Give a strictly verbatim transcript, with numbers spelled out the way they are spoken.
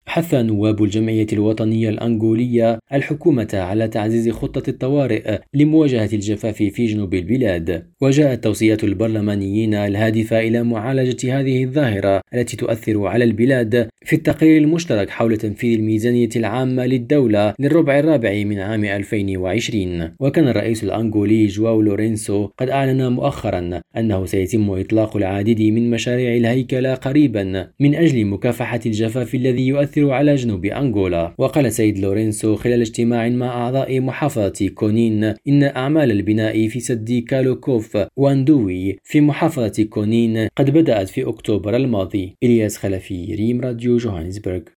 حث نواب الجمعية الوطنية الأنغولية الحكومة على تعزيز خطة الطوارئ لمواجهة الجفاف في جنوب البلاد. وجاءت توصيات البرلمانيين الهادفة إلى معالجة هذه الظاهرة التي تؤثر على البلاد في التقرير المشترك حول تنفيذ الميزانية العامة للدولة للربع الرابع من عام ألفين وعشرين. وكان الرئيس الأنغولي جواو لورينسو قد أعلن مؤخرا أنه سيتم إطلاق العديد من مشاريع الهيكلة قريبا من أجل مكافحة الجفاف الذي يؤثر على جنوب أنغولا. وقال سيد لورينسو خلال اجتماع مع أعضاء محافظة كونين إن أعمال البناء في سد كالوكوف واندوي في محافظة كونين قد بدأت في أكتوبر الماضي. إلياس خلفي، ريم راديو، جوهانسبرغ.